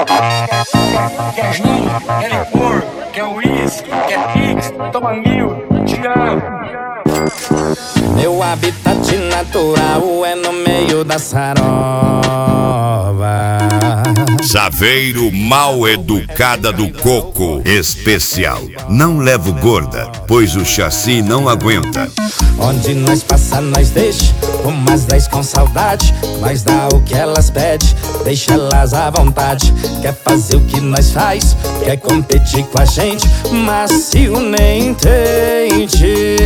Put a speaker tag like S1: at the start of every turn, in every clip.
S1: Quer gin, quer licor, quer uísque, quer pix, toma 1000, te amo.
S2: Meu habitat natural é no meio da sarova.
S3: Saveiro Mal Educada do Coco Especial. Não levo gorda, pois o chassi não aguenta.
S2: Onde nós passa, nós deixa umas 10 com saudade. Nós dá o que elas pedem, deixa elas à vontade. Quer fazer o que nós faz, quer competir com a gente, mas se o nem entende.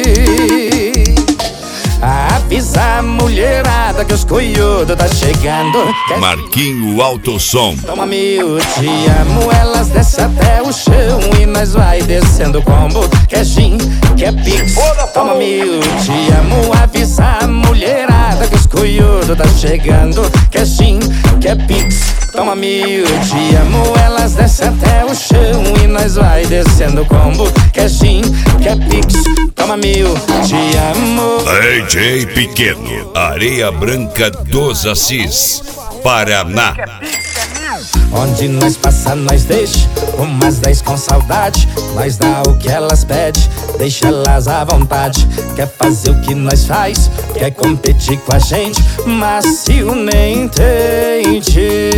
S2: Avisa a mulherada que os coiudos tá chegando.
S3: Marquinho Autosom.
S2: Toma 1000, te amo, elas descem até o chão e nós vai descendo combo. Quer gin, quer pix, toma 1000, te amo. Avisa a mulherada que os coiudos tá chegando. Quer gin, quer pix, toma 1000, te amo, elas descem até o chão e nós vai descendo combo. Quer gin, quer pix, toma 1000, te amo.
S3: DJ Pequeno, Areia Branca dos Assis, Paraná.
S2: Onde nós passa, nós deixa umas 10 com saudade. Nós dá o que elas pedem, deixa elas à vontade. Quer fazer o que nós faz, quer competir com a gente, mas se o nem entende.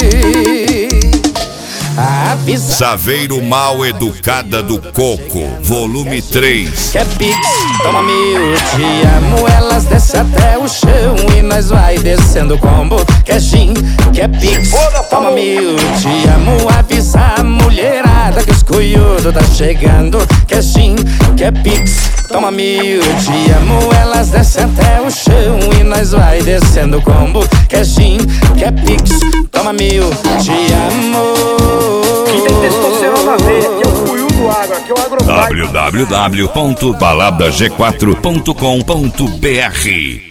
S2: Avisa.
S3: Saveiro Mal Educada do Coco, volume 3.
S2: Quer pix, toma 1000, te amo, elas descem até o chão e nós vai descendo combo. Quer gin, quer pix, toma 1000, te amo. Avisa a mulherada que os coiudos tá chegando. Quer gin, quer pix, toma 1000, te amo, elas descem até o chão e nós vai descendo combo. Quer gin, quer pix, toma 1000, te amo.
S1: Quem tem testosterona V, que é o cuiu do agro, que é o agrofag.
S3: www.baladag4.com.br